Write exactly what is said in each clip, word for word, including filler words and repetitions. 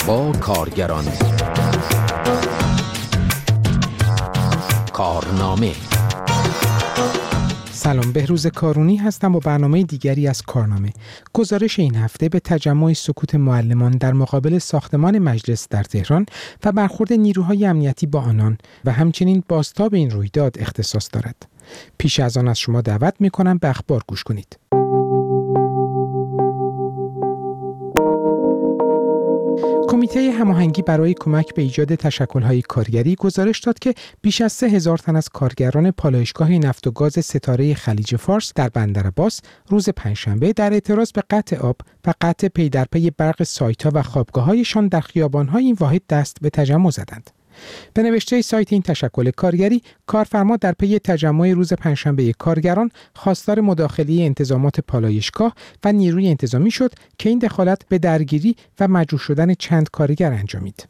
با کارگران. کارنامه. سلام، بهروز کارونی هستم با برنامه دیگری از کارنامه. گزارش این هفته به تجمع سکوت معلمان در مقابل ساختمان مجلس در تهران و برخورد نیروهای امنیتی با آنان و همچنین بازتاب این رویداد اختصاص دارد. پیش از آن از شما دعوت می‌کنم به اخبار گوش کنید. کمیته هماهنگی برای کمک به ایجاد تشکل‌های کارگری گزارش داد که بیش از سه هزار تن از کارگران پالایشگاه نفت و گاز ستاره خلیج فارس در بندرعباس روز پنجشنبه در اعتراض به قطع آب و قطع پی در پی برق سایت‌ها و خوابگاه‌هایشان در خیابان‌های این واحد دست به تجمع زدند. به نوشته سایت این تشکل کارگری، کارفرما در پی تجمع روز پنجشنبه کارگران خواستار مداخله انتظامات پالایشگاه و نیروی انتظامی شد که این دخالت به درگیری و مجروح شدن چند کارگر انجامید.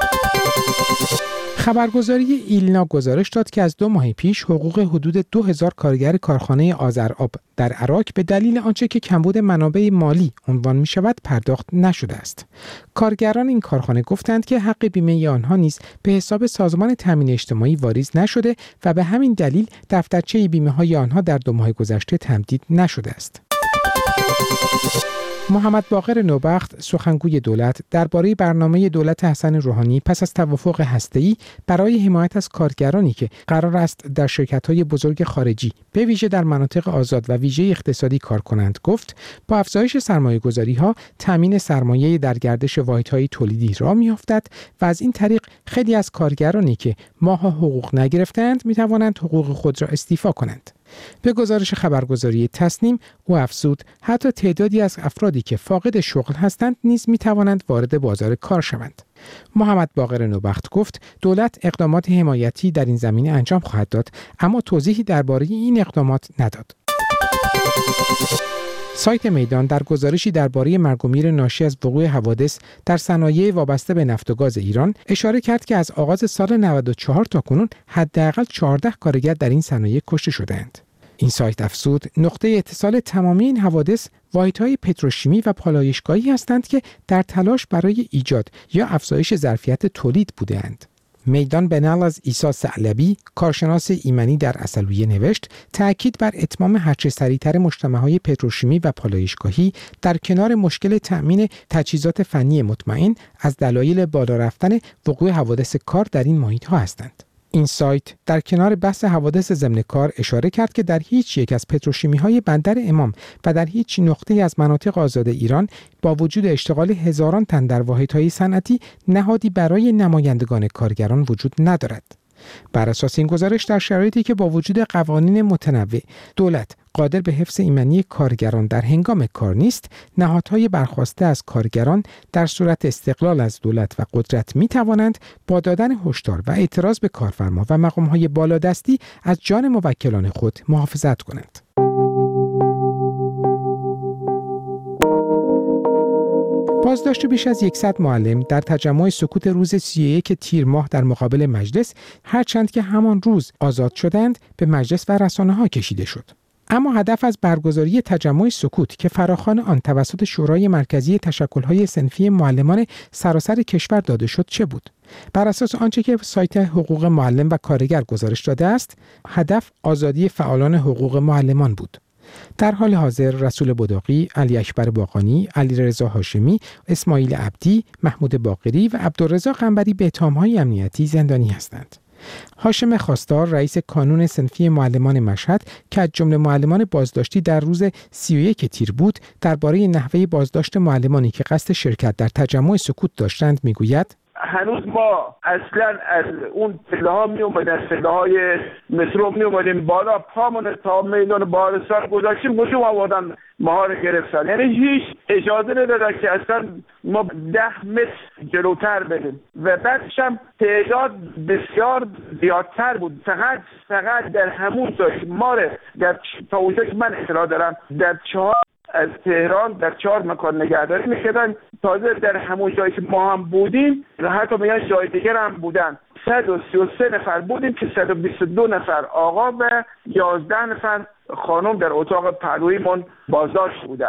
خبرگزاری ایلنا گزارش داد که از دو ماه پیش حقوق حدود دو هزار کارگر کارخانه آذرآب در عراق به دلیل آنچه که کمبود منابع مالی عنوان می شود پرداخت نشده است. کارگران این کارخانه گفتند که حق بیمه آنها نیز به حساب سازمان تامین اجتماعی واریز نشده و به همین دلیل دفترچه بیمه های آنها در دو ماه گذشته تمدید نشده است. محمد باقر نوبخت، سخنگوی دولت، درباره برنامه دولت حسن روحانی پس از توافق هسته‌ای برای حمایت از کارگرانی که قرار است در شرکت‌های بزرگ خارجی به ویژه در مناطق آزاد و ویژه اقتصادی کار کنند گفت با افزایش سرمایه‌گذاری‌ها تامین سرمایه در گردش واحدهای تولیدی راه می‌افتد و از این طریق خیلی از کارگرانی که ماه‌ها حقوق نگرفتند می‌توانند حقوق خود را استیفا کنند. به گزارش خبرگزاری تصنیم او افزود حتی تعدادی از افرادی که فاقد شغل هستند نیز می توانند وارد بازار کار شوند. محمد باقر نوبخت گفت دولت اقدامات حمایتی در این زمینه انجام خواهد داد، اما توضیحی درباره این اقدامات نداد. سایت میدان در گزارشی درباره مرگ و میر ناشی از وقوع حوادث در صنایع وابسته به نفت و گاز ایران اشاره کرد که از آغاز سال نود و چهار تا کنون حداقل چهارده کارگر در این صنایع کشته شده‌اند. این سایت افزود نقطه اتصال تمامی این حوادث واحدهای پتروشیمی و پالایشگاهی هستند که در تلاش برای ایجاد یا افزایش ظرفیت تولید بودند. میدان به نقل از عیسی ثعلبی، کارشناس ایمنی در عسلویه نوشت تأکید بر اتمام هرچه سریعتر مجتمع‌های پتروشیمی و پالایشگاهی در کنار مشکل تأمین تجهیزات فنی مطمئن از دلایل بالا رفتن وقوع حوادث کار در این محیط‌ها هستند. این سایت در کنار بحث حوادث ضمن کار اشاره کرد که در هیچ یک از پتروشیمی‌های بندر امام و در هیچ نقطه‌ای از مناطق آزاد ایران با وجود اشتغال هزاران تن در واحدهای صنعتی نهادی برای نمایندگان کارگران وجود ندارد. بر اساس این گزارش در شرایطی که با وجود قوانین متنوع دولت قادر به حفظ ایمنی کارگران در هنگام کار نیست، نهادهای برخواسته از کارگران در صورت استقلال از دولت و قدرت می توانند با دادن هشدار و اعتراض به کارفرما و مقامهای بالادستی از جان موکلان خود محافظت کنند. بازداشت بیش از صد معلم در تجمع سکوت روز سی و یک تیر ماه در مقابل مجلس، هرچند که همان روز آزاد شدند، به مجلس و رسانه‌ها کشیده شد. اما هدف از برگزاری تجمع سکوت که فراخوان آن توسط شورای مرکزی تشکل‌های صنفی معلمان سراسر کشور داده شد چه بود؟ بر اساس آنچه که سایت حقوق معلم و کارگر گزارش داده است، هدف آزادی فعالان حقوق معلمان بود. در حال حاضر رسول بداقی، علی اکبر باقانی، علیرضا هاشمی، اسماعیل عبدی، محمود باقری و عبدالرضا قنبری به اتهام‌های امنیتی زندانی هستند. هاشم خواستار، رئیس کانون صنفی معلمان مشهد که از جمله معلمان بازداشتی در روز سی و یک تیر بود، درباره نحوه بازداشت معلمانی که قصد شرکت در تجمع سکوت داشتند میگوید: هنوز ما اصلا از اون پله ها می اومدیم، از پله های مترو می اومدیم بالا، پامون تا میدان بارستان گذاشتیم، هجوم آوردن ما رو گرفتن. یعنی هیچ اجازه ندادن که اصلا ما ده متر جلوتر بریم و بعدش هم تعداد بسیار زیادتر بود. فقط فقط در همون جایی ما رو در تا اونجایی که من اطلاع دارم در چهار از تهران در چهار مکان نگهداری میکردن. تازه در همون جایی که ما هم بودیم حتی میگن جای دیگر هم بودن. صد و سی و سه نفر بودیم که صد و بیست و دو نفر آقا و یازده نفر خانم در اتاق پهلویمون بازداشت بودن.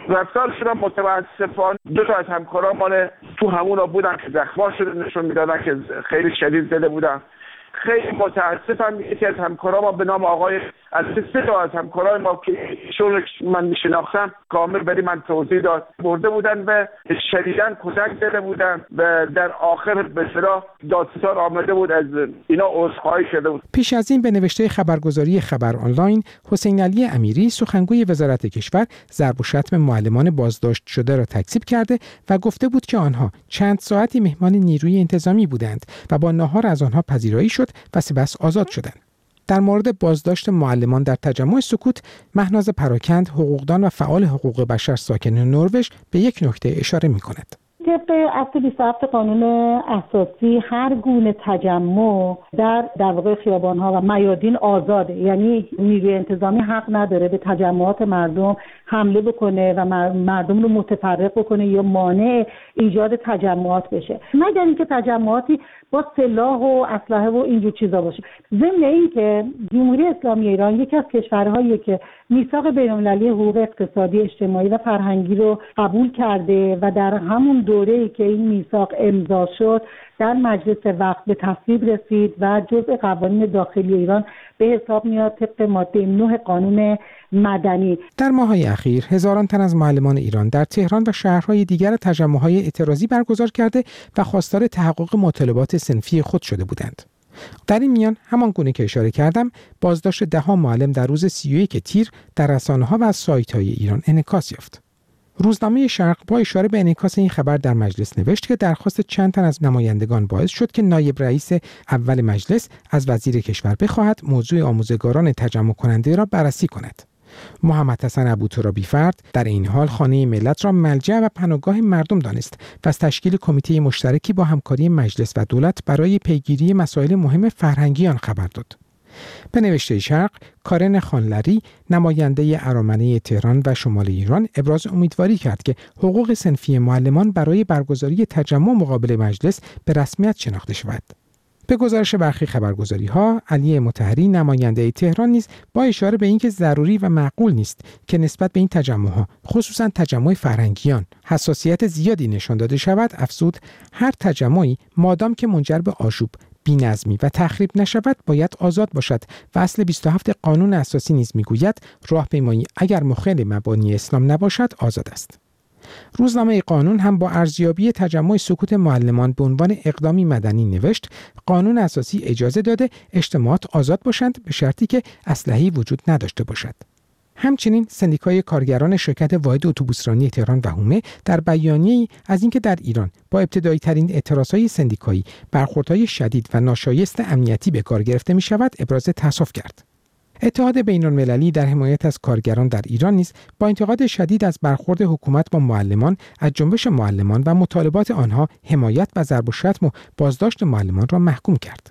رفتار شدم. متاسفانه دو تا از همکاران مال تو همونا بودن که زخم‌ها شده نشون میدادن که خیلی شدید زده بودن. خیلی متاسفم. یکی از همکاران ما به نام آقای از سه تا از همکاران ما که ایشون من میشناختم کامل برای من توضیح داد، برده بودن و شدیداً کتک زده بودن و در آخر به اصطلاح دادستان آمده بود از اینا عذرخواهی شده بود. پیش از این به نوشته خبرگزاری خبر آنلاین، حسین علی امیری سخنگوی وزارت کشور ضرب و شتم معلمان بازداشت شده را تکذیب کرده و گفته بود که آنها چند ساعتی مهمان نیروی انتظامی بودند و با ناهار از آنها پذیرایی شد و سپس آزاد شدند. در مورد بازداشت معلمان در تجمع سکوت، مهناز پراکند، حقوقدان و فعال حقوق بشر ساکن نروژ به یک نکته اشاره می‌کند. طبق اصل بیست و هفت قانون اساسی هر گونه تجمع در در واقع خیابان‌ها و میادین آزاده، یعنی نیروی انتظامی حق نداره به تجمعات مردم حمله بکنه و مردم رو متفرق بکنه یا مانع ایجاد تجمعات بشه، مگر اینکه تجمعاتی با سلاح و اسلحه و اینجور چیزا باشه. ضمن اینکه جمهوری اسلامی ایران یکی از کشورهایی که میثاق بین‌المللی حقوق اقتصادی، اجتماعی و فرهنگی رو قبول کرده و در همون دوره‌ای که این میثاق امضا شد در مجلس وقت به تصویب رسید و جزء قوانین داخلی ایران به حساب میاد طبق ماده نه قانون مدنی. در ماه‌های اخیر هزاران تن از معلمان ایران در تهران و شهرهای دیگر تجمع‌های اعتراضی برگزار کرده و خواستار تحقق مطالبات صنفی خود شده بودند. در این میان همان گونه که اشاره کردم، بازداشت ده‌ها معلم در روز سی و یک تیر در رسانه‌ها و از سایت‌های ایران انعکاس یافت. روزنامه شرق با اشاره به انعکاس این خبر در مجلس نوشت که درخواست چند تن از نمایندگان باعث شد که نایب رئیس اول مجلس از وزیر کشور بخواهد موضوع آموزگاران تجمع کننده را بررسی کند. محمد حسن ابوترابی فرد در این حال خانه ملت را ملجأ و پناهگاه مردم دانست و از تشکیل کمیته مشترکی با همکاری مجلس و دولت برای پیگیری مسائل مهم فرهنگی آن خبر داد. به نوشته شرق، کارن خانلری نماینده ارامنه تهران و شمال ایران ابراز امیدواری کرد که حقوق صنفی معلمان برای برگزاری تجمع مقابل مجلس به رسمیت شناخته شود. به گزارش برخی خبرگزاری‌ها، علی مطهری نماینده تهران نیز با اشاره به اینکه ضروری و معقول نیست که نسبت به این تجمع‌ها، خصوصاً تجمع فرهنگیان، حساسیت زیادی نشان داده شود، افزود هر تجمعی مادام که منجر به آشوب، بی‌نظمی و تخریب نشود باید آزاد باشد و اصل بیست و هفت قانون اساسی نیز میگوید راهپیمایی اگر مخالف مبانی اسلام نباشد آزاد است. روزنامه قانون هم با ارزیابی تجمع سکوت معلمان به عنوان اقدامی مدنی نوشت قانون اساسی اجازه داده اجتماعات آزاد باشند به شرطی که اسلحه‌ای وجود نداشته باشد. همچنین سندیکای کارگران شرکت واحد اتوبوسرانی تهران و حومه در بیانیه‌ای از اینکه در ایران با ابتدایی ترین اعتراضهای سندیکایی برخوردهای شدید و ناشایست امنیتی به کار گرفته می شود ابراز تأسف کرد. اتحاد بین‌المللی در حمایت از کارگران در ایران نیز با انتقاد شدید از برخورد حکومت با معلمان از جنبش معلمان و مطالبات آنها حمایت و ضرب و شتم و بازداشت معلمان را محکوم کرد.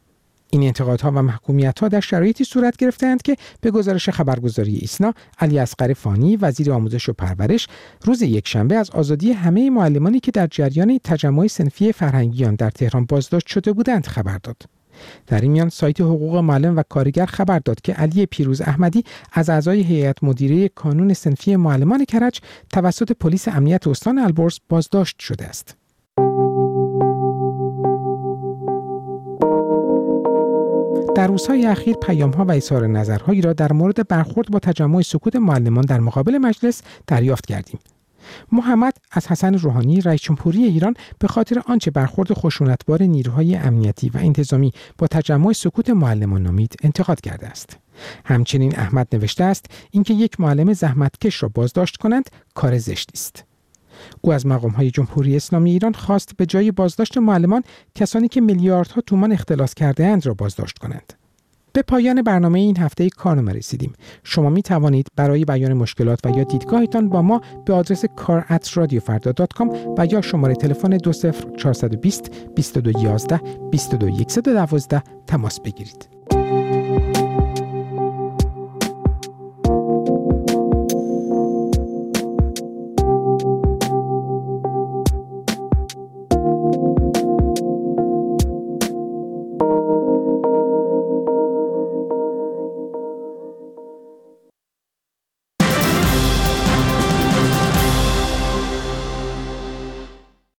این انتقادها و محکومیت‌ها در شرایطی صورت گرفته‌اند که به گزارش خبرگزاری ایسنا، علی اصغر فانی وزیر آموزش و پرورش روز یکشنبه از آزادی همه معلمانی که در جریان تجمع صنفی فرهنگیان در تهران بازداشت شده بودند خبر داد. در این میان سایت حقوق معلم و کارگر خبر داد که علی پیروز احمدی از اعضای هیئت مدیره کانون صنفی معلمان کرج توسط پلیس امنیت استان البرز بازداشت شده است. در روزهای اخیر پیام‌ها و اظهار نظرهایی را در مورد برخورد با تجمع سکوت معلمان در مقابل مجلس دریافت کردیم. محمد از حسن روحانی رئیس جمهوری ایران به خاطر آنچه برخورد خشونتبار نیروهای امنیتی و انتظامی با تجمع سکوت معلمان نامید انتقاد کرده است. همچنین احمد نوشته است اینکه یک معلم زحمتکش را بازداشت کنند کار زشتی است. او از مقام‌های جمهوری اسلامی ایران خواست به جای بازداشت معلمان کسانی که میلیاردها تومان اختلاس کرده‌اند را بازداشت کنند. به پایان برنامه این هفته کارنامه رسیدیم. شما می توانید برای بیان مشکلات و یا دیدگاهتان با ما به آدرس کار ات رادیو فردا دات کام و یا شماره تلفن دو صفر چهار دو صفر بیست بیست و دو یازده بیست و دو صفر یک یک دو تماس بگیرید.